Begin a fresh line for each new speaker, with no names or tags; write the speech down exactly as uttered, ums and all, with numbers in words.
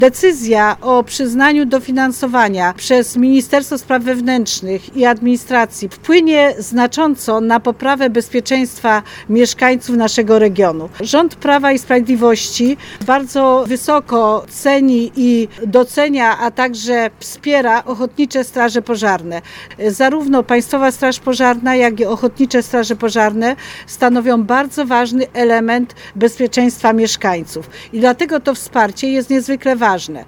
Decyzja o przyznaniu dofinansowania przez Ministerstwo Spraw Wewnętrznych i Administracji wpłynie znacząco na poprawę bezpieczeństwa mieszkańców naszego regionu. Rząd Prawa i Sprawiedliwości bardzo wysoko ceni i docenia, a także wspiera ochotnicze straże pożarne. Zarówno Państwowa Straż Pożarna, jak i ochotnicze straże pożarne stanowią bardzo ważny element bezpieczeństwa mieszkańców i dlatego to wsparcie jest niezwykle ważne.